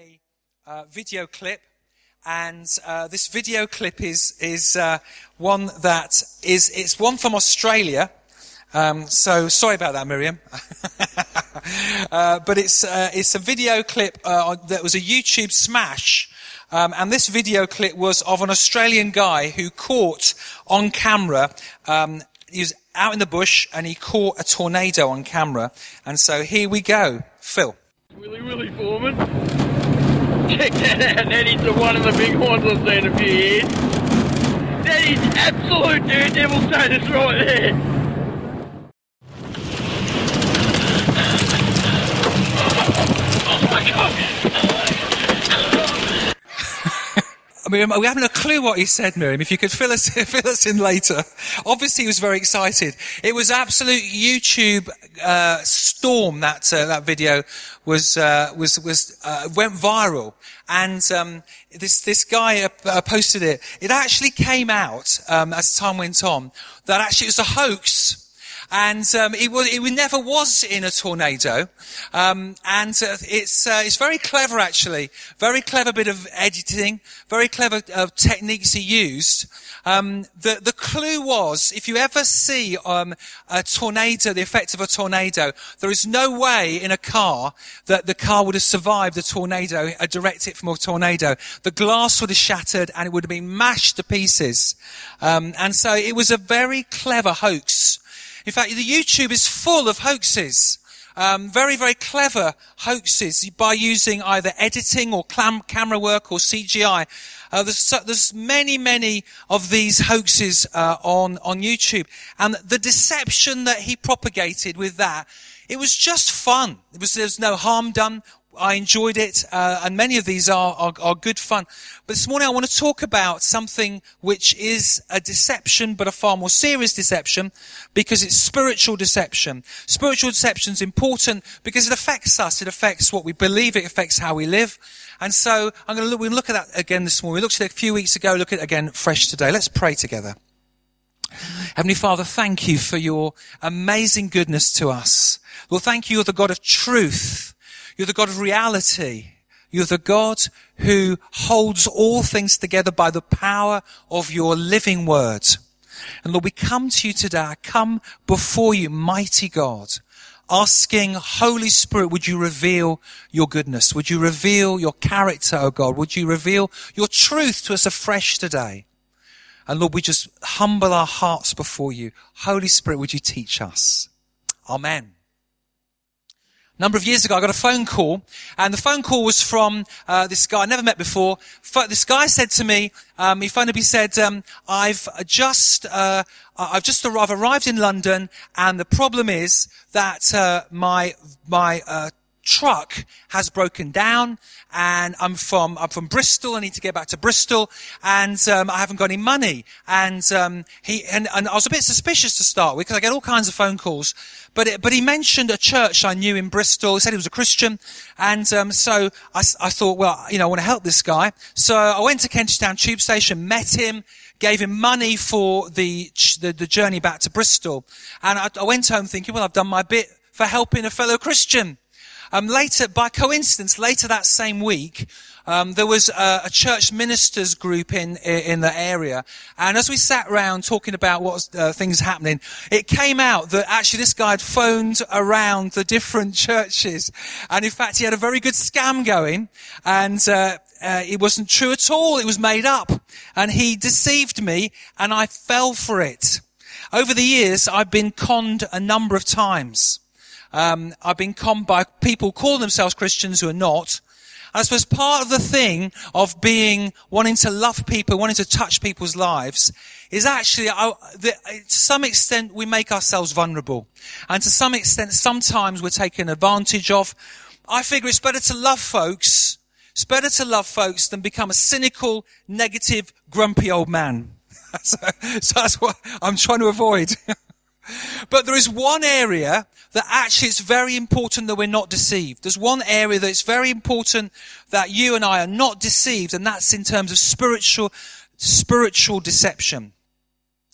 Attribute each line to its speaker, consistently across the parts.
Speaker 1: a video clip, and this video clip is one that it's one from Australia. So sorry about that, Miriam. But it's a video clip that was a YouTube smash. And this video clip was of an Australian guy who caught on camera, he was out in the bush and he caught a tornado on camera. And so here we go. Phil.
Speaker 2: Willy Foreman. Check that out. That is one of the big ones I've seen in a few years. That is absolute daredevil status right there. Oh my God.
Speaker 1: I mean, we haven't a clue what he said, Miriam. If you could fill us in later. Obviously, he was very excited. It was absolute YouTube storm. That video was went viral, and this guy posted it. It actually came out as time went on that actually it was a hoax. And it never was in a tornado, and it's very clever actually, very clever bit of editing, very clever techniques he used. The clue was, if you ever see a tornado, the effect of a tornado, there is no way in a car that the car would have survived a tornado, a direct hit from a tornado. The glass would have shattered and it would have been mashed to pieces. And so it was a very clever hoax. In fact, the YouTube is full of hoaxes. Very, very clever hoaxes by using either editing or camera work or CGI. There's many of these hoaxes on YouTube. And the deception that he propagated with that, it was just fun. There's no harm done. I enjoyed it, and many of these are good fun. But this morning I want to talk about something which is a deception, but a far more serious deception, because it's spiritual deception. Spiritual deception is important because it affects us. It affects what we believe. It affects how we live. And so we'll look at that again this morning. We looked at it a few weeks ago. Look at it again fresh today. Let's pray together. Heavenly Father, thank you for your amazing goodness to us. Lord, thank you. You're the God of truth. You're the God of reality. You're the God who holds all things together by the power of your living word. And Lord, we come to you today. I come before you, mighty God, asking, Holy Spirit, would you reveal your goodness? Would you reveal your character, O God? Would you reveal your truth to us afresh today? And Lord, we just humble our hearts before you. Holy Spirit, would you teach us? Amen. A number of years ago, I got a phone call, and the phone call was from this guy I never met before. This guy said to me, he phoned up, he said, I've arrived in London, and the problem is that my truck has broken down, and I'm from Bristol. I need to get back to Bristol, and I haven't got any money. And I was a bit suspicious to start with because I get all kinds of phone calls. But he mentioned a church I knew in Bristol. He said he was a Christian, and so I thought, well, I want to help this guy. So I went to Kentish Town Tube Station, met him, gave him money for the journey back to Bristol, and I went home thinking, well, I've done my bit for helping a fellow Christian. Later, by coincidence, later that same week, there was a church ministers group in the area, and as we sat around talking about what things happening, it came out that actually this guy had phoned around the different churches, and in fact he had a very good scam going, and it wasn't true at all. It was made up, and he deceived me, and I fell for it. Over the years, I've been conned a number of times. I've been conned by people calling themselves Christians who are not. I suppose part of the thing of wanting to love people, wanting to touch people's lives, is actually, to some extent, we make ourselves vulnerable. And to some extent, sometimes we're taken advantage of. I figure it's better to love folks. It's better to love folks than become a cynical, negative, grumpy old man. So that's what I'm trying to avoid. But there is one area that actually it's very important that we're not deceived. There's one area that it's very important that you and I are not deceived, and that's in terms of spiritual deception.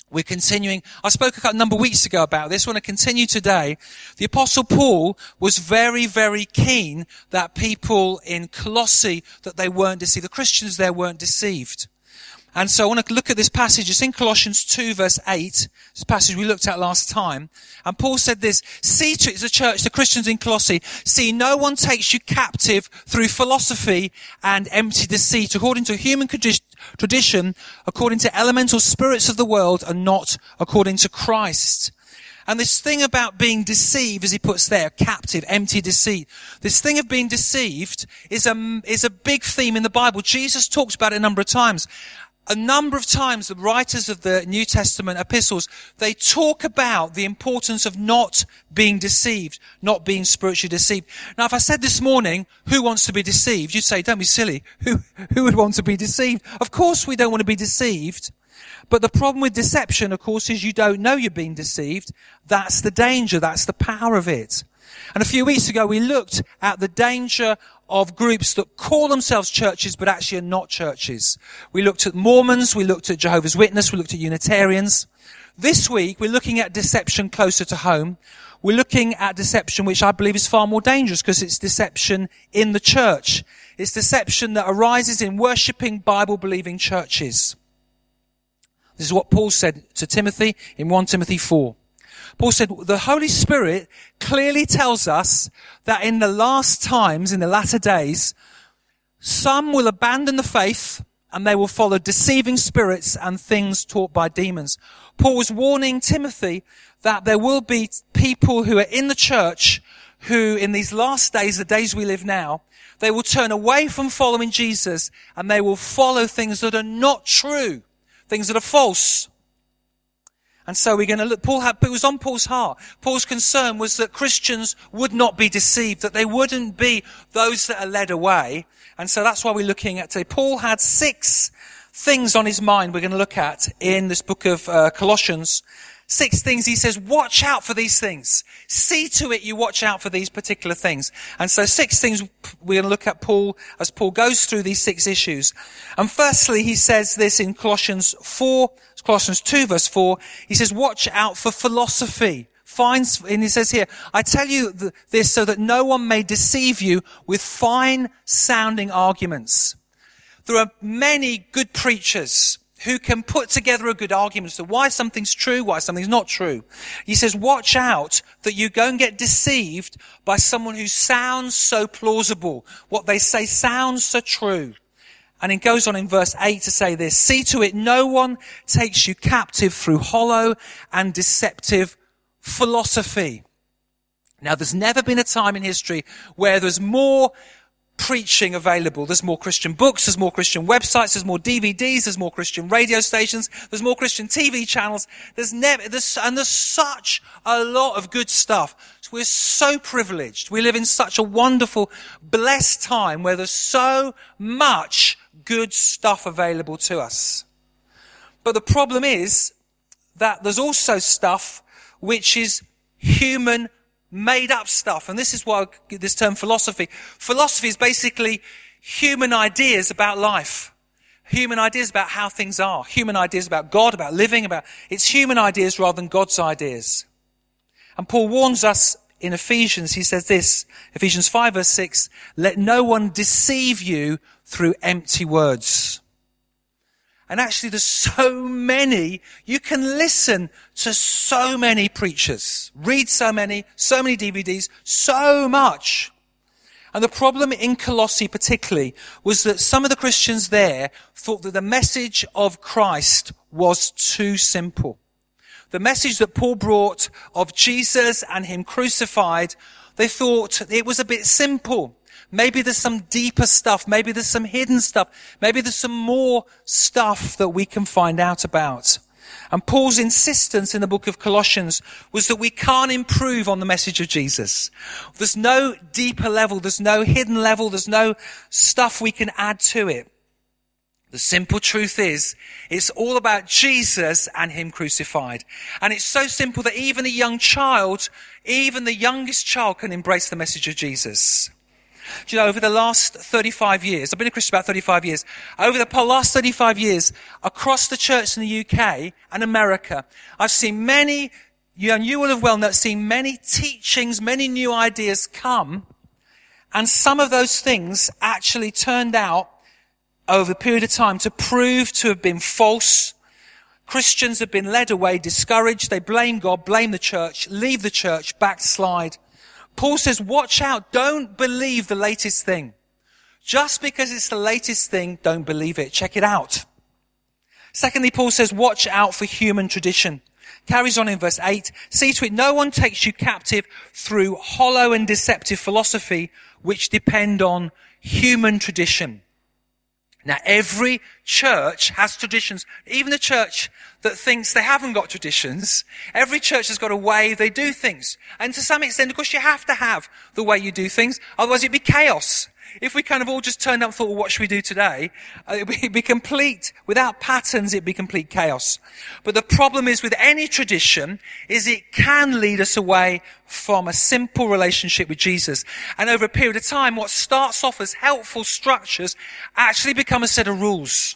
Speaker 1: We're continuing. I spoke a number of weeks ago about this. I want to continue today. The Apostle Paul was very, very keen that people in Colossae, that they weren't deceived. The Christians there weren't deceived. And so I want to look at this passage. It's in Colossians 2 verse 8. This passage we looked at last time. And Paul said this, see to it, the church, the Christians in Colossae, see no one takes you captive through philosophy and empty deceit, according to human tradition, according to elemental spirits of the world, and not according to Christ. And this thing about being deceived, as he puts there, captive, empty deceit. This thing of being deceived is a big theme in the Bible. Jesus talks about it a number of times. A number of times, the writers of the New Testament epistles, they talk about the importance of not being deceived, not being spiritually deceived. Now, if I said this morning, who wants to be deceived? You'd say, don't be silly. Who would want to be deceived? Of course we don't want to be deceived. But the problem with deception, of course, is you don't know you're being deceived. That's the danger. That's the power of it. And a few weeks ago, we looked at the danger of groups that call themselves churches but actually are not churches. We looked at Mormons, we looked at Jehovah's Witnesses, we looked at Unitarians. This week, we're looking at deception closer to home. We're looking at deception which I believe is far more dangerous because it's deception in the church. It's deception that arises in worshipping, Bible-believing churches. This is what Paul said to Timothy in 1 Timothy 4. Paul said, the Holy Spirit clearly tells us that in the last times, in the latter days, some will abandon the faith and they will follow deceiving spirits and things taught by demons. Paul was warning Timothy that there will be people who are in the church who in these last days, the days we live now, they will turn away from following Jesus and they will follow things that are not true, things that are false. And so we're going to look, it was on Paul's heart. Paul's concern was that Christians would not be deceived, that they wouldn't be those that are led away. And so that's why we're looking at today. Paul had 6 things on his mind we're going to look at in this book of Colossians. 6 things. He says, watch out for these things. See to it you watch out for these particular things. And so 6 things we're going to look at Paul as Paul goes through these 6 issues. And firstly, he says this in Colossians 2 verse 4. He says, watch out for philosophy. And he says here, I tell you this so that no one may deceive you with fine sounding arguments. There are many good preachers who can put together a good argument as to why something's true, why something's not true. He says, watch out that you go and get deceived by someone who sounds so plausible. What they say sounds so true. And it goes on in verse 8 to say this, see to it no one takes you captive through hollow and deceptive philosophy. Now, there's never been a time in history where there's more preaching available. There's more Christian books, there's more Christian websites, there's more DVDs, there's more Christian radio stations, there's more Christian TV channels. There's such a lot of good stuff. So we're so privileged. We live in such a wonderful, blessed time where there's so much good stuff available to us. But the problem is that there's also stuff which is human made up stuff. And this is why this term philosophy. Philosophy is basically human ideas about life. Human ideas about how things are. Human ideas about God, about living, it's human ideas rather than God's ideas. And Paul warns us in Ephesians, he says this, Ephesians 5 verse 6, let no one deceive you through empty words. And actually there's so many, you can listen to so many preachers, read so many DVDs, so much. And the problem in Colossae particularly was that some of the Christians there thought that the message of Christ was too simple. The message that Paul brought of Jesus and him crucified, they thought it was a bit simple. Maybe there's some deeper stuff. Maybe there's some hidden stuff. Maybe there's some more stuff that we can find out about. And Paul's insistence in the book of Colossians was that we can't improve on the message of Jesus. There's no deeper level. There's no hidden level. There's no stuff we can add to it. The simple truth is, it's all about Jesus and him crucified. And it's so simple that even a young child, even the youngest child can embrace the message of Jesus. Do you know, over the last 35 years, I've been a Christian about 35 years, over the last 35 years, across the church in the UK and America, I've seen many, and you will have well known, seen many teachings, many new ideas come, and some of those things actually turned out over a period of time to prove to have been false. Christians have been led away, discouraged, they blame God, blame the church, leave the church, backslide. Paul says, watch out, don't believe the latest thing. Just because it's the latest thing, don't believe it. Check it out. Secondly, Paul says, watch out for human tradition. Carries on in verse 8, see to it no one takes you captive through hollow and deceptive philosophy, which depend on human tradition. Now, every church has traditions. Even the church that thinks they haven't got traditions, every church has got a way they do things. And to some extent, of course, you have to have the way you do things. Otherwise, it'd be chaos. If we kind of all just turned up and thought, well, what should we do today? It'd be complete, without patterns, it'd be complete chaos. But the problem is with any tradition is it can lead us away from a simple relationship with Jesus. And over a period of time, what starts off as helpful structures actually become a set of rules.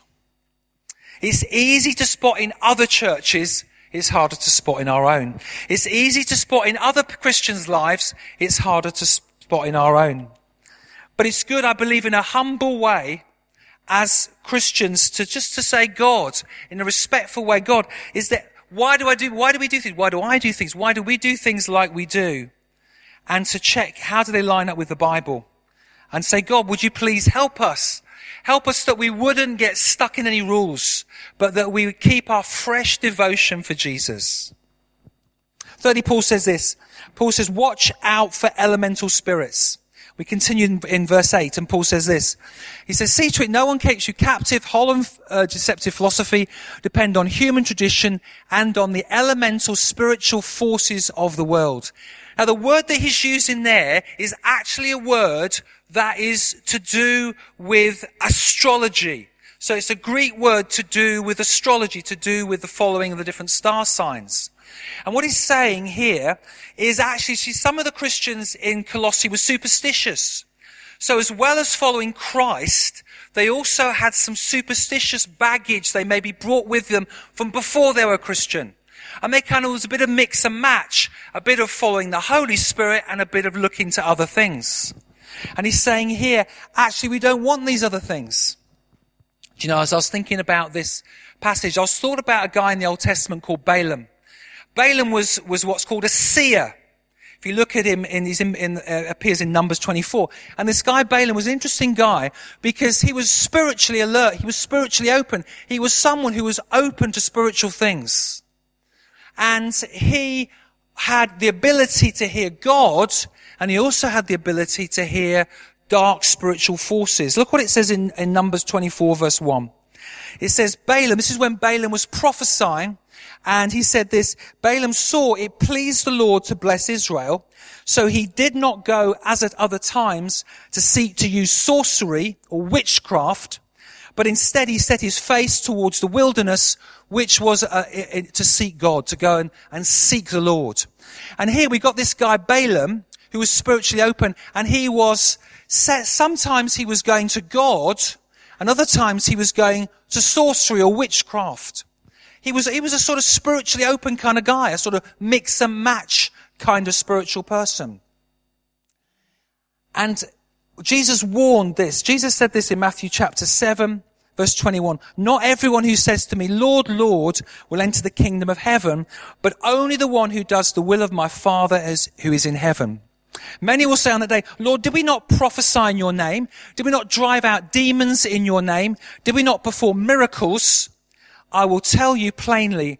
Speaker 1: It's easy to spot in other churches. It's harder to spot in our own. It's easy to spot in other Christians' lives. It's harder to spot in our own. But it's good, I believe, in a humble way as Christians to say God, in a respectful way, God, is that, why do we do things? Why do I do things? Why do we do things like we do? And to check, how do they line up with the Bible? And say, God, would you please help us? Help us that we wouldn't get stuck in any rules, but that we would keep our fresh devotion for Jesus. Thirdly, Paul says this. Paul says, watch out for elemental spirits. We continue in verse 8, and Paul says this. He says, see to it no one takes you captive, hollow and deceptive philosophy, depend on human tradition and on the elemental spiritual forces of the world. Now, the word that he's using there is actually a word that is to do with astrology. So it's a Greek word to do with astrology, to do with the following of the different star signs. And what he's saying here is actually, see, some of the Christians in Colossae were superstitious. So as well as following Christ, they also had some superstitious baggage they maybe brought with them from before they were a Christian. And they kind of was a bit of mix and match, a bit of following the Holy Spirit and a bit of looking to other things. And he's saying here, actually, we don't want these other things. Do you know, as I was thinking about this passage, I was thought about a guy in the Old Testament called Balaam. Balaam was what's called a seer. If you look at him, appears in Numbers 24. And this guy Balaam was an interesting guy because he was spiritually alert. He was spiritually open. He was someone who was open to spiritual things. And he had the ability to hear God, and he also had the ability to hear dark spiritual forces. Look what it says in Numbers 24 verse 1. It says, Balaam, this is when Balaam was prophesying, and he said this, Balaam saw it pleased the Lord to bless Israel, so he did not go as at other times to seek to use sorcery or witchcraft, but instead he set his face towards the wilderness, which was to seek God, to go and seek the Lord. And here we got this guy Balaam, who was spiritually open, and he was sometimes he was going to God, and other times he was going to sorcery or witchcraft. He was a sort of spiritually open kind of guy, a sort of mix and match kind of spiritual person. And Jesus warned this. Jesus said this in Matthew chapter 7, verse 21. Not everyone who says to me, Lord, Lord, will enter the kingdom of heaven, but only the one who does the will of my Father who is in heaven. Many will say on that day, Lord, did we not prophesy in your name? Did we not drive out demons in your name? Did we not perform miracles? I will tell them plainly,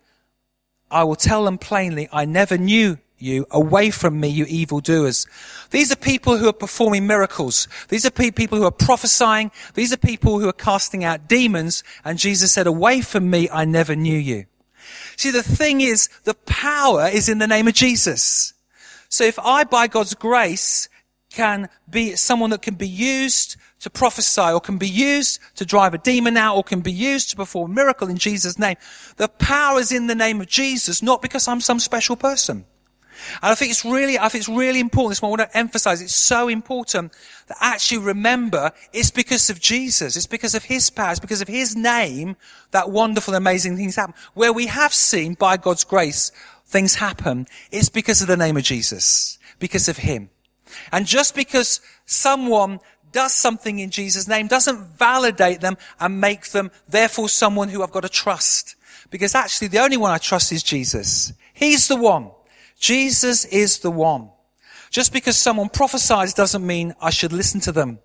Speaker 1: I never knew you. Away from me, you evildoers. These are people who are performing miracles. These are people who are prophesying. These are people who are casting out demons. And Jesus said, away from me, I never knew you. See, the thing is, the power is in the name of Jesus. So if I, by God's grace, can be someone that can be used to prophesy, or can be used to drive a demon out, or can be used to perform a miracle in Jesus' name, the power is in the name of Jesus, not because I'm some special person. And I think it's really important. This is what I want to emphasize. It's so important that actually remember it's because of Jesus. It's because of his power. It's because of his name that wonderful, amazing things happen. Where we have seen, by God's grace, things happen, it's because of the name of Jesus. Because of him. And just because someone does something in Jesus' name doesn't validate them and make them, therefore, someone who I've got to trust. Because actually, the only one I trust is Jesus. He's the one. Jesus is the one. Just because someone prophesies doesn't mean I should listen to them.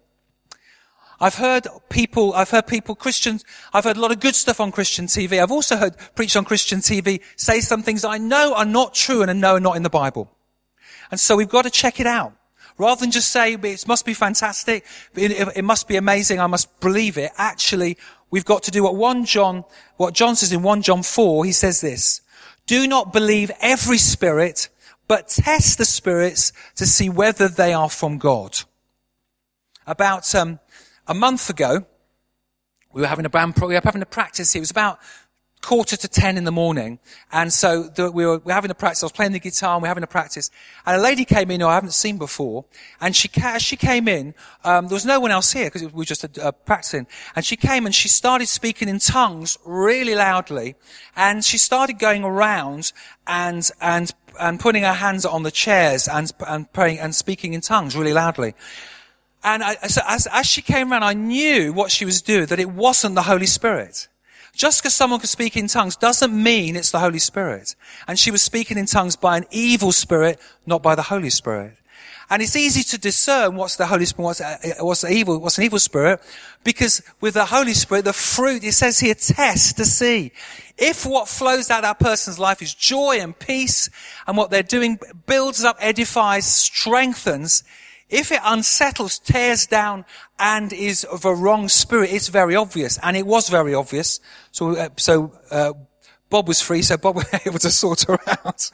Speaker 1: I've heard Christians, I've heard a lot of good stuff on Christian TV. I've also heard preached on Christian TV say some things I know are not true and I know are not in the Bible. And so we've got to check it out. Rather than just say, it must be fantastic, it must be amazing, I must believe it. Actually, we've got to do what John says in 1 John 4, he says this, do not believe every spirit, but test the spirits to see whether they are from God. About a month ago, we were having a practice here. It was about 9:45 in the morning. And so we were having a practice. I was playing the guitar and we were having a practice. And a lady came in who I haven't seen before. And as she came in, there was no one else here because we were just practicing. And she came and she started speaking in tongues really loudly. And she started going around and putting her hands on the chairs and praying and speaking in tongues really loudly. And so as she came around, I knew what she was doing, that it wasn't the Holy Spirit. Just because someone can speak in tongues doesn't mean it's the Holy Spirit. And she was speaking in tongues by an evil spirit, not by the Holy Spirit. And it's easy to discern what's the Holy Spirit, what's an evil spirit, because with the Holy Spirit, the fruit, it says here, test to see. If what flows out of that person's life is joy and peace, and what they're doing builds up, edifies, strengthens, if it unsettles, tears down, and is of a wrong spirit, it's very obvious. And it was very obvious. So Bob was free, so Bob was able to sort her out.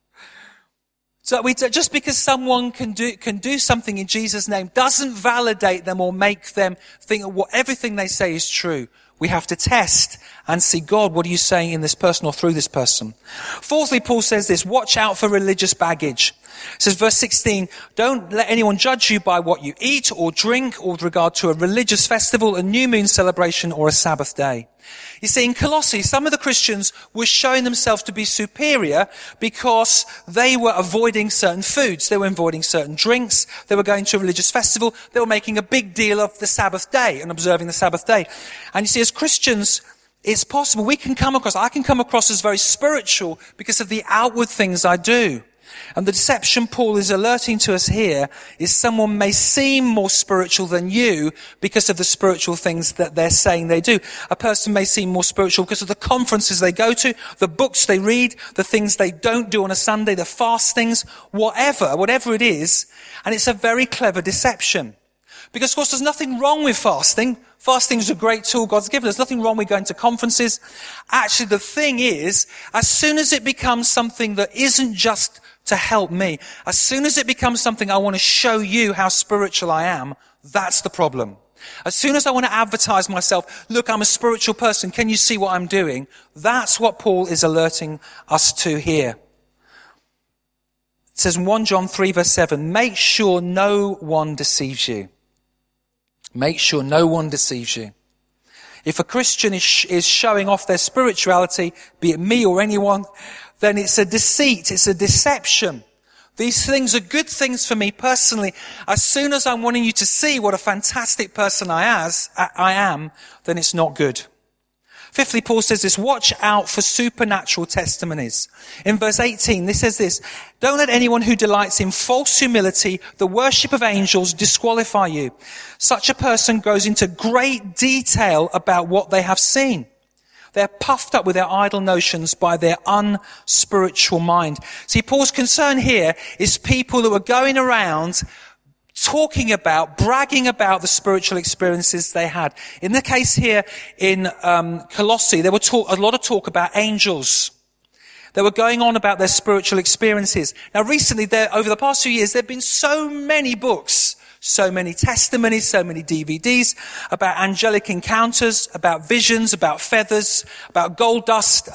Speaker 1: So just because someone can do something in Jesus' name doesn't validate them or make them think everything they say is true. We have to test and see, God, what are you saying in this person or through this person? Fourthly, Paul says this, watch out for religious baggage. It says, verse 16, don't let anyone judge you by what you eat or drink or with regard to a religious festival, a new moon celebration, or a Sabbath day. You see, in Colossae, some of the Christians were showing themselves to be superior because they were avoiding certain foods. They were avoiding certain drinks. They were going to a religious festival. They were making a big deal of the Sabbath day and observing the Sabbath day. And you see, as Christians, it's possible I can come across as very spiritual because of the outward things I do. And the deception Paul is alerting to us here is someone may seem more spiritual than you because of the spiritual things that they're saying they do. A person may seem more spiritual because of the conferences they go to, the books they read, the things they don't do on a Sunday, the fastings, whatever it is. And it's a very clever deception. Because, of course, there's nothing wrong with fasting. Fasting is a great tool God's given. There's nothing wrong with going to conferences. Actually, the thing is, as soon as it becomes something that isn't just to help me, as soon as it becomes something I want to show you how spiritual I am, that's the problem. As soon as I want to advertise myself, look, I'm a spiritual person, can you see what I'm doing? That's what Paul is alerting us to here. It says in 1 John 3 verse 7, make sure no one deceives you. Make sure no one deceives you. If a Christian is showing off their spirituality, be it me or anyone, then it's a deceit, it's a deception. These things are good things for me personally. As soon as I'm wanting you to see what a fantastic person I am, then it's not good. Fifthly, Paul says this, watch out for supernatural testimonies. In verse 18, this says this, don't let anyone who delights in false humility, the worship of angels, disqualify you. Such a person goes into great detail about what they have seen. They're puffed up with their idle notions by their unspiritual mind. See, Paul's concern here is people who are going around bragging about the spiritual experiences they had. In the case here in Colossae, there were a lot of talk about angels. They were going on about their spiritual experiences. Now recently, over the past few years, there have been so many books, so many testimonies, so many DVDs about angelic encounters, about visions, about feathers, about gold dust, about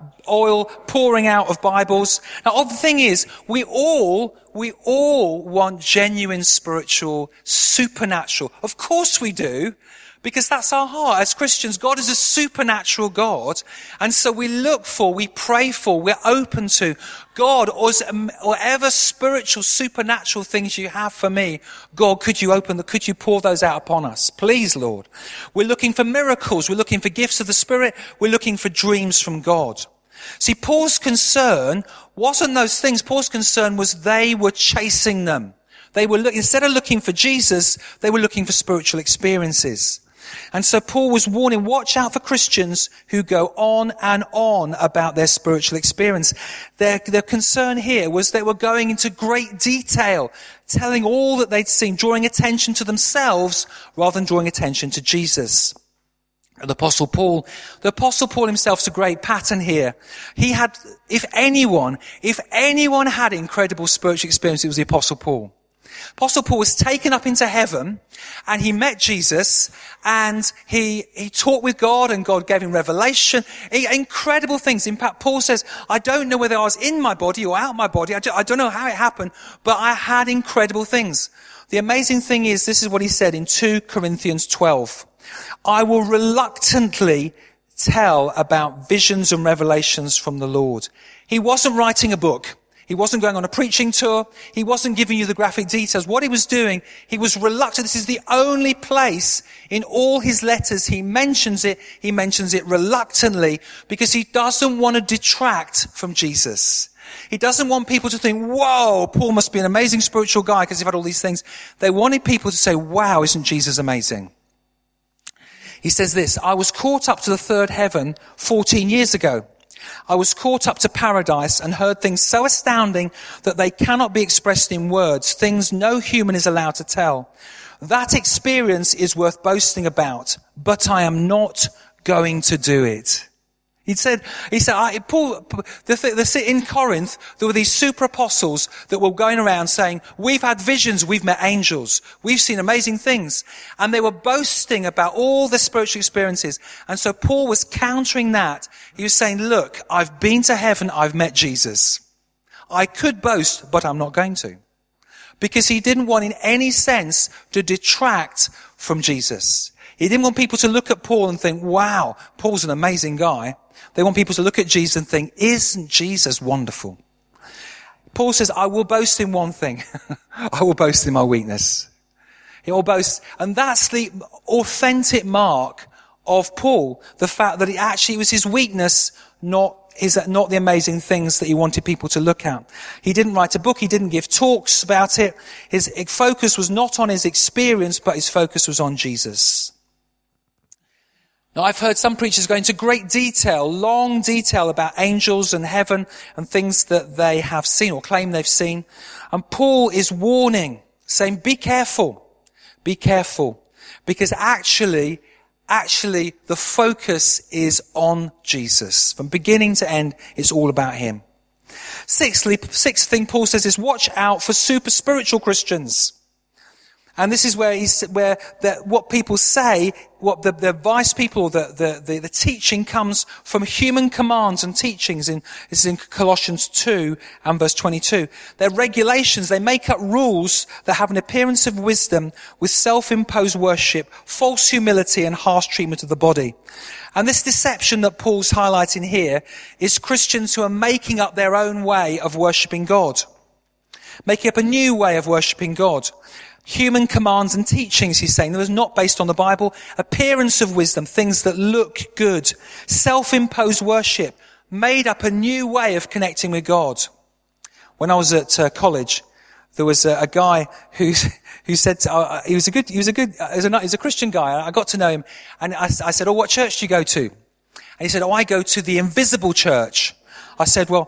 Speaker 1: oil pouring out of Bibles. Now, the thing is, we all want genuine spiritual, supernatural. Of course we do, because that's our heart. As Christians, God is a supernatural God. And so we pray for, we're open to God, or whatever spiritual, supernatural things you have for me. God, could you pour those out upon us? Please, Lord. We're looking for miracles. We're looking for gifts of the Spirit. We're looking for dreams from God. See, Paul's concern wasn't those things. Paul's concern was they were chasing them. Instead of looking for Jesus, they were looking for spiritual experiences. And so Paul was warning, watch out for Christians who go on and on about their spiritual experience. Their concern here was they were going into great detail, telling all that they'd seen, drawing attention to themselves rather than drawing attention to Jesus. The Apostle Paul himself is a great pattern here. He had, if anyone had incredible spiritual experience, it was the Apostle Paul. Apostle Paul was taken up into heaven and he met Jesus and he talked with God and God gave him revelation. Incredible things. In fact, Paul says, I don't know whether I was in my body or out my body. I don't know how it happened, but I had incredible things. The amazing thing is, this is what he said in 2 Corinthians 12. I will reluctantly tell about visions and revelations from the Lord. He wasn't writing a book. He wasn't going on a preaching tour. He wasn't giving you the graphic details. What he was doing, he was reluctant. This is the only place in all his letters he mentions it. He mentions it reluctantly because he doesn't want to detract from Jesus. He doesn't want people to think, whoa, Paul must be an amazing spiritual guy because he's had all these things. They wanted people to say, wow, isn't Jesus amazing? He says this, I was caught up to the third heaven 14 years ago. I was caught up to paradise and heard things so astounding that they cannot be expressed in words, things no human is allowed to tell. That experience is worth boasting about, but I am not going to do it. He said, Paul, in Corinth, there were these super apostles that were going around saying, we've had visions, we've met angels, we've seen amazing things. And they were boasting about all their spiritual experiences. And so Paul was countering that. He was saying, look, I've been to heaven, I've met Jesus. I could boast, but I'm not going to. Because he didn't want in any sense to detract from Jesus. He didn't want people to look at Paul and think, wow, Paul's an amazing guy. They want people to look at Jesus and think, isn't Jesus wonderful? Paul says, I will boast in one thing. I will boast in my weakness. He will boast. And that's the authentic mark of Paul. The fact that it was his weakness, not the amazing things that he wanted people to look at. He didn't write a book. He didn't give talks about it. His focus was not on his experience, but his focus was on Jesus. Now, I've heard some preachers go into great detail, long detail about angels and heaven and things that they have seen or claim they've seen. And Paul is warning, saying, be careful, because actually the focus is on Jesus. From beginning to end, it's all about him. Sixth thing Paul says is watch out for super spiritual Christians. And this is where what people say, what the advice people, the teaching comes from human commands and teachings. This is in Colossians 2 and verse 22. They're regulations. They make up rules that have an appearance of wisdom with self-imposed worship, false humility and harsh treatment of the body. And this deception that Paul's highlighting here is Christians who are making up their own way of worshipping God. Making up a new way of worshipping God. Human commands and teachings, he's saying, that was not based on the Bible. Appearance of wisdom, things that look good. Self-imposed worship, made up a new way of connecting with God. When I was at college, there was a guy who said he was a Christian guy. I got to know him, and I said, "Oh, what church do you go to?" And he said, "Oh, I go to the Invisible Church." I said, "Oh,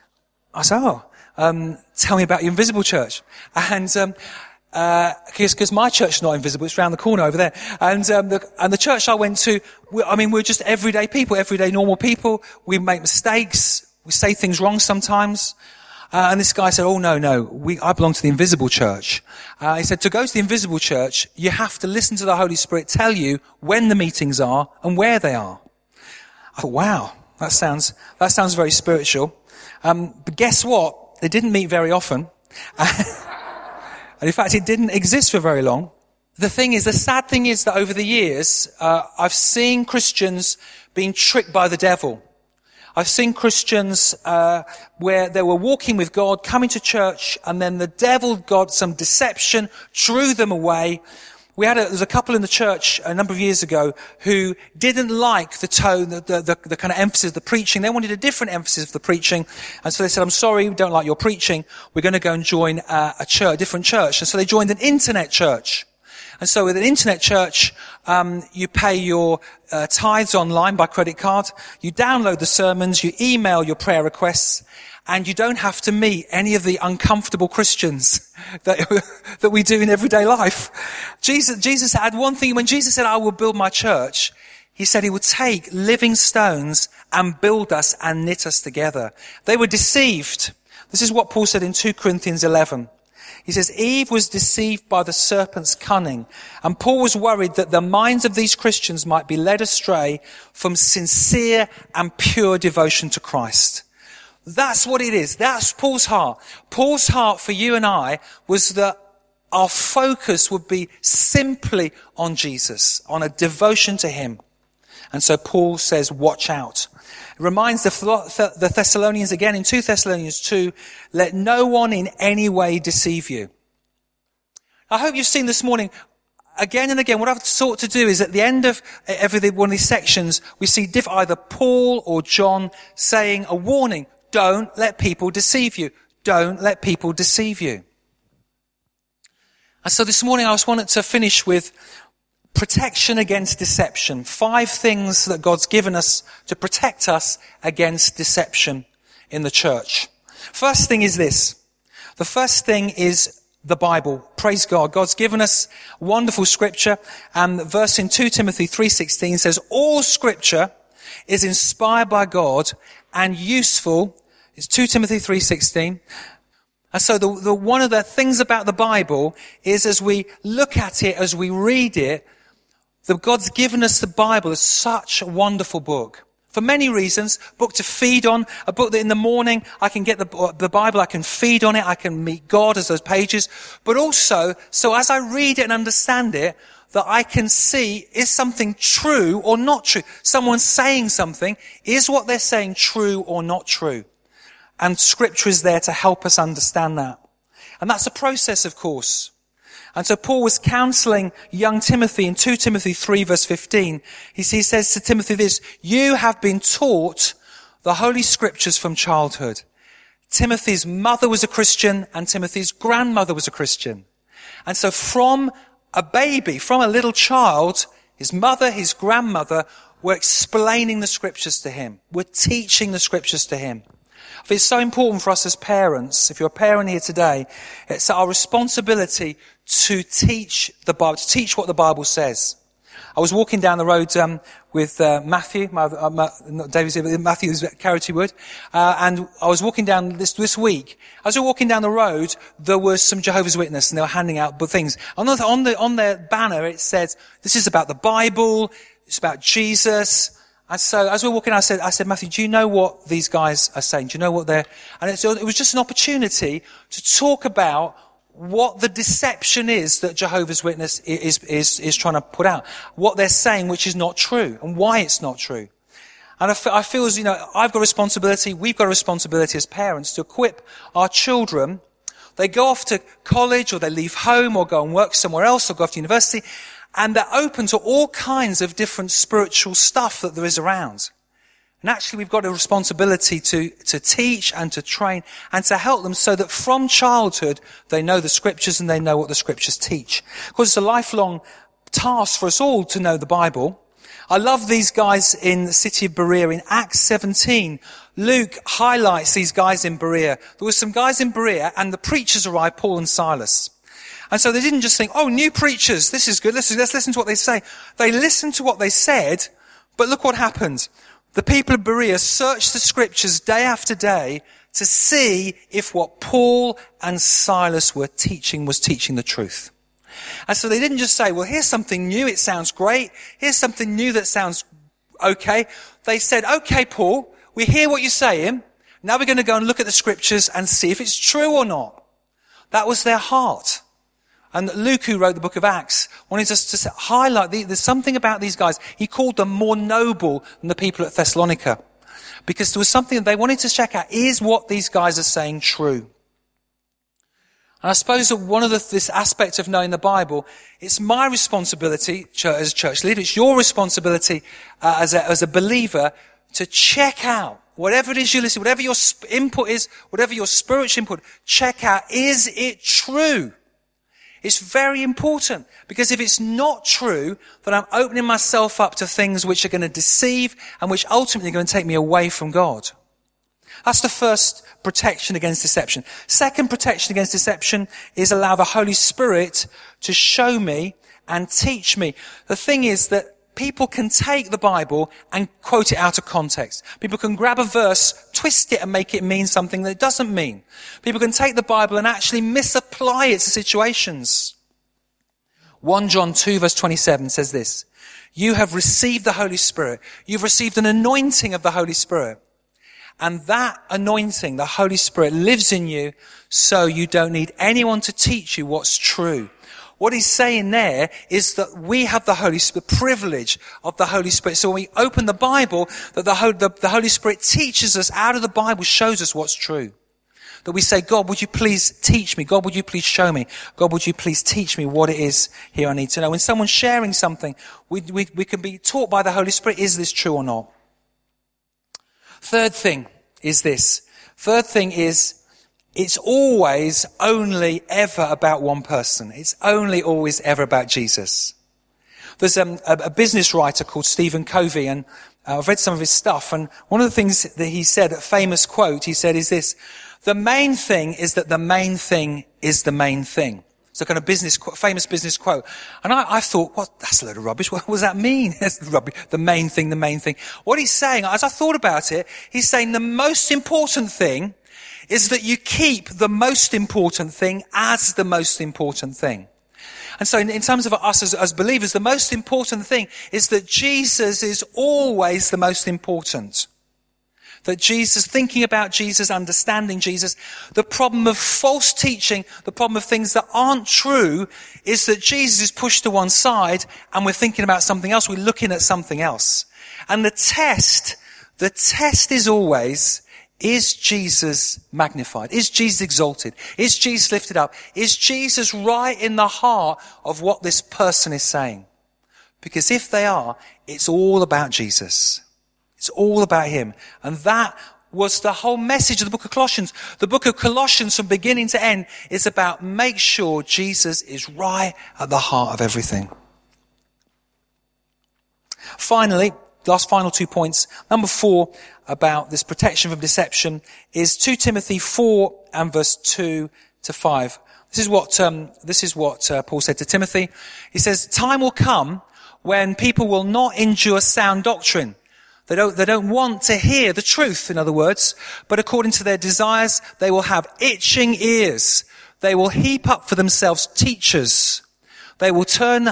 Speaker 1: tell me about your Invisible Church." And because my church is not invisible, it's around the corner over there. And the church I went to, we're just everyday people, everyday normal people. We make mistakes. We say things wrong sometimes. And this guy said, "Oh, no, I belong to the Invisible Church." He said, to go to the Invisible Church, you have to listen to the Holy Spirit tell you when the meetings are and where they are. I thought, wow, That sounds very spiritual. But guess what? They didn't meet very often. And in fact, it didn't exist for very long. The sad thing is that over the years, I've seen Christians being tricked by the devil. I've seen Christians where they were walking with God, coming to church, and then the devil got some deception, drew them away. There was a couple in the church a number of years ago who didn't like the tone, the kind of emphasis of the preaching. They wanted a different emphasis of the preaching. And so they said, I'm sorry, we don't like your preaching. We're going to go and join a different church. And so they joined an internet church. And so with an internet church, you pay your tithes online by credit card. You download the sermons. You email your prayer requests. And you don't have to meet any of the uncomfortable Christians that we do in everyday life. Jesus had one thing. When Jesus said, I will build my church, he said he would take living stones and build us and knit us together. They were deceived. This is what Paul said in 2 Corinthians 11. He says, Eve was deceived by the serpent's cunning. And Paul was worried that the minds of these Christians might be led astray from sincere and pure devotion to Christ. That's what it is. That's Paul's heart. Paul's heart for you and I was that our focus would be simply on Jesus, on a devotion to him. And so Paul says, watch out. It reminds the Thessalonians again in 2 Thessalonians 2, let no one in any way deceive you. I hope you've seen this morning, again and again, what I've sought to do is at the end of every one of these sections, we see either Paul or John saying a warning. Don't let people deceive you. Don't let people deceive you. And so this morning I just wanted to finish with protection against deception. 5 things that God's given us to protect us against deception in the church. First thing is this. The first thing is the Bible. Praise God. God's given us wonderful scripture. And the verse in 2 Timothy 3:16 says, all scripture is inspired by God and useful. It's 2 Timothy 3:16. And so the one of the things about the Bible is as we look at it, as we read it, that God's given us the Bible as such a wonderful book. For many reasons, a book to feed on, a book that in the morning I can get the Bible, I can feed on it, I can meet God as those pages. But also, so as I read it and understand it, that I can see, is something true or not true? Someone saying something, is what they're saying true or not true? And scripture is there to help us understand that. And that's a process, of course. And so Paul was counseling young Timothy in 2 Timothy 3 verse 15. He says to Timothy this, you have been taught the Holy Scriptures from childhood. Timothy's mother was a Christian and Timothy's grandmother was a Christian. And so from a baby, from a little child, his mother, his grandmother were explaining the Scriptures to him. Were teaching the Scriptures to him. It's so important for us as parents. If you're a parent here today, it's our responsibility to teach the Bible, to teach what the Bible says. I was walking down the road with Matthew, not David's here, but Matthew's at Carity Wood, and I was walking down this week. As we were walking down the road, there was some Jehovah's Witnesses, and they were handing out things. On their banner, it says, "This is about the Bible. It's about Jesus." And so, as we were walking, I said, Matthew, do you know what these guys are saying? Do you know what they're? And it was just an opportunity to talk about what the deception is that Jehovah's Witness is trying to put out. What they're saying, which is not true, and why it's not true. And I feel as, I've got a responsibility, we've got a responsibility as parents to equip our children. They go off to college, or they leave home, or go and work somewhere else, or go off to university, and they're open to all kinds of different spiritual stuff that there is around. And actually we've got a responsibility to teach and to train and to help them so that from childhood they know the Scriptures and they know what the Scriptures teach. Of course, it's a lifelong task for us all to know the Bible. I love these guys in the city of Berea. In Acts 17, Luke highlights these guys in Berea. There were some guys in Berea and the preachers arrived, Paul and Silas. And so they didn't just think, oh, new preachers, this is good, let's listen to what they say. They listened to what they said, but look what happened. The people of Berea searched the Scriptures day after day to see if what Paul and Silas were teaching was teaching the truth. And so they didn't just say, well, here's something new, it sounds great. Here's something new that sounds okay. They said, okay, Paul, we hear what you're saying. Now we're going to go and look at the scriptures and see if it's true or not. That was their heart. And Luke, who wrote the book of Acts, wanted us to highlight, there's something about these guys. He called them more noble than the people at Thessalonica. Because there was something that they wanted to check out. Is what these guys are saying true? And I suppose that one of this aspect of knowing the Bible, it's my responsibility as a church leader, it's your responsibility as a believer to check out whatever it is you listen, whatever your input is, whatever your spiritual input, check out, is it true? It's very important, because if it's not true, then I'm opening myself up to things which are going to deceive and which ultimately are going to take me away from God. That's the first protection against deception. Second protection against deception is allow the Holy Spirit to show me and teach me. The thing is that people can take the Bible and quote it out of context. People can grab a verse, twist it and make it mean something that it doesn't mean. People can take the Bible and actually misapply it to situations. 1 John 2 verse 27 says this, you have received the Holy Spirit. You've received an anointing of the Holy Spirit. And that anointing, the Holy Spirit, lives in you, so you don't need anyone to teach you what's true. What he's saying there is that we have the Holy Spirit, the privilege of the Holy Spirit. So when we open the Bible, that the Holy Spirit teaches us out of the Bible, shows us what's true. That we say, God, would you please teach me? God, would you please show me? God, would you please teach me what it is here I need to know? When someone's sharing something, we can be taught by the Holy Spirit, is this true or not? Third thing is this. Third thing is, it's always only ever about one person. It's only always ever about Jesus. There's a business writer called Stephen Covey, and I've read some of his stuff, and one of the things that he said, a famous quote, he said is this, the main thing is that the main thing is the main thing. It's a kind of famous business quote. And I thought, what? That's a load of rubbish. What does that mean? That's rubbish. The main thing, the main thing. What he's saying, as I thought about it, he's saying the most important thing is that you keep the most important thing as the most important thing. And so in terms of us as believers, the most important thing is that Jesus is always the most important. That Jesus, thinking about Jesus, understanding Jesus, the problem of false teaching, the problem of things that aren't true, is that Jesus is pushed to one side and we're thinking about something else, we're looking at something else. And the test is always, is Jesus magnified? Is Jesus exalted? Is Jesus lifted up? Is Jesus right in the heart of what this person is saying? Because if they are, it's all about Jesus. It's all about him. And that was the whole message of the book of Colossians. The book of Colossians from beginning to end is about make sure Jesus is right at the heart of everything. Finally, final 2 points. Number 4 about this protection from deception is 2 Timothy 4 and verse 2 to 5. This is what Paul said to Timothy. He says, time will come when people will not endure sound doctrine. They don't want to hear the truth, in other words, but according to their desires, they will have itching ears. They will heap up for themselves teachers. They will turn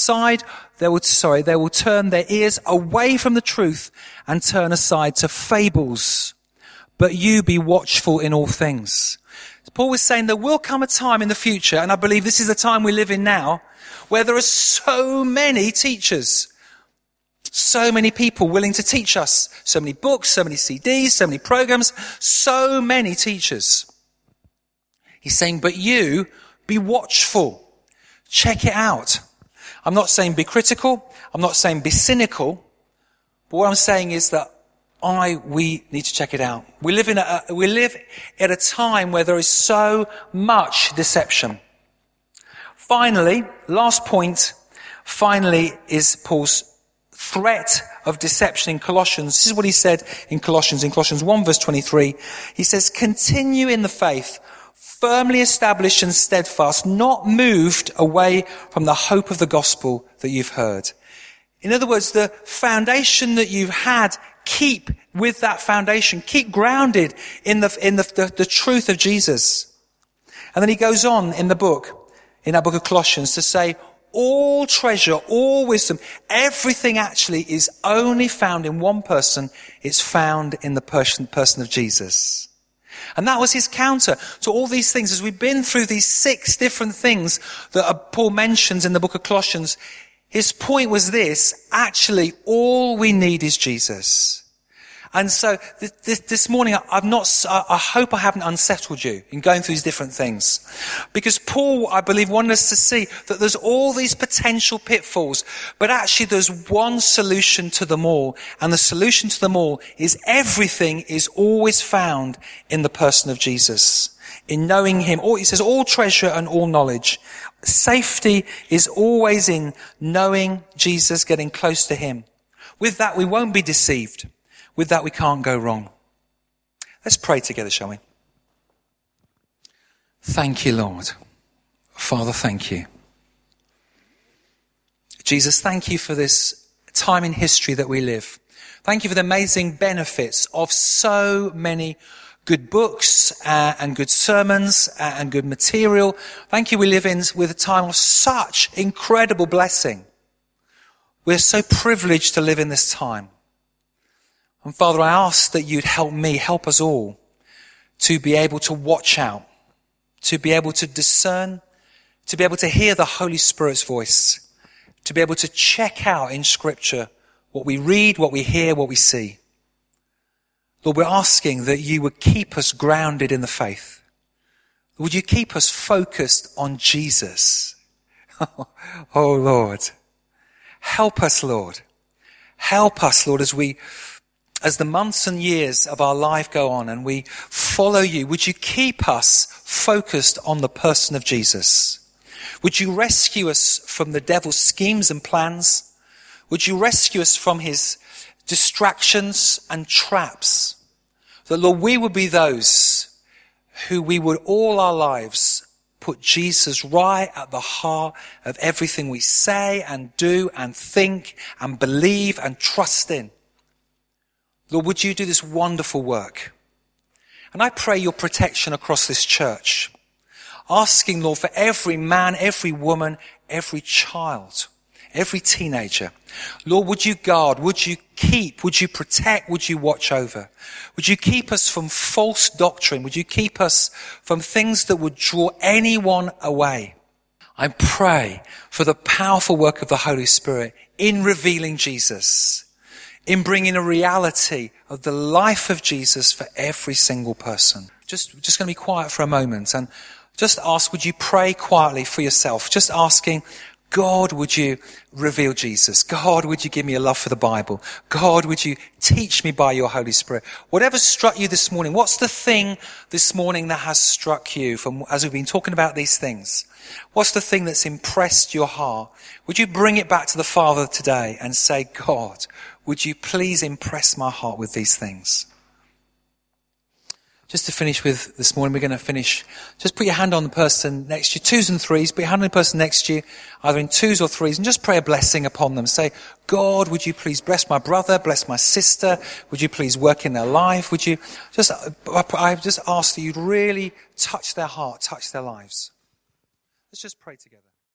Speaker 1: their ears away from the truth and turn aside to fables. But you be watchful in all things. Paul was saying there will come a time in the future, and I believe this is the time we live in now, where there are so many teachers. So many people willing to teach us. So many books, so many CDs, so many programs, so many teachers. He's saying, but you, be watchful. Check it out. I'm not saying be critical. I'm not saying be cynical. But what I'm saying is that we need to check it out. We live at a time where there is so much deception. Finally, last point, is Paul's threat of deception in Colossians. This is what he said in Colossians 1 verse 23. He says, continue in the faith, firmly established and steadfast, not moved away from the hope of the gospel that you've heard. In other words, the foundation that you've had, keep with that foundation. Keep grounded in the truth of Jesus. And then he goes on in that book of Colossians to say, all treasure, all wisdom, everything actually is only found in one person. It's found in the person of Jesus. And that was his counter to all these things. As we've been through these 6 different things that Paul mentions in the book of Colossians, his point was this: actually, all we need is Jesus. And so this morning, I hope I haven't unsettled you in going through these different things. Because Paul, I believe, wanted us to see that there's all these potential pitfalls, but actually there's one solution to them all. And the solution to them all is everything is always found in the person of Jesus. In knowing him. He says all treasure and all knowledge. Safety is always in knowing Jesus, getting close to him. With that, we won't be deceived. With that, we can't go wrong. Let's pray together, shall we? Thank you, Lord. Father, thank you. Jesus, thank you for this time in history that we live. Thank you for the amazing benefits of so many good books and good sermons and good material. Thank you we live in with a time of such incredible blessing. We're so privileged to live in this time. And Father, I ask that you'd help me, help us all, to be able to watch out, to be able to discern, to be able to hear the Holy Spirit's voice, to be able to check out in Scripture what we read, what we hear, what we see. Lord, we're asking that you would keep us grounded in the faith. Would you keep us focused on Jesus? Oh, Lord. Help us, Lord. Help us, Lord, as the months and years of our life go on and we follow you, would you keep us focused on the person of Jesus? Would you rescue us from the devil's schemes and plans? Would you rescue us from his distractions and traps? That, Lord, we would be those who we would all our lives put Jesus right at the heart of everything we say and do and think and believe and trust in. Lord, would you do this wonderful work? And I pray your protection across this church, asking, Lord, for every man, every woman, every child, every teenager. Lord, would you guard, would you keep, would you protect, would you watch over? Would you keep us from false doctrine? Would you keep us from things that would draw anyone away? I pray for the powerful work of the Holy Spirit in revealing Jesus, in bringing a reality of the life of Jesus for every single person. Just going to be quiet for a moment and just ask, would you pray quietly for yourself? Just asking, God, would you reveal Jesus? God, would you give me a love for the Bible? God, would you teach me by your Holy Spirit? Whatever struck you this morning, what's the thing this morning that has struck you as we've been talking about these things? What's the thing that's impressed your heart? Would you bring it back to the Father today and say, God, would you please impress my heart with these things? Just to finish with this morning, we're going to finish. Just put your hand on the person next to you, 2s and 3s. Put your hand on the person next to you, either in 2s or 3s, and just pray a blessing upon them. Say, God, would you please bless my brother, bless my sister? Would you please work in their life? Would you I just ask that you'd really touch their heart, touch their lives. Let's just pray together.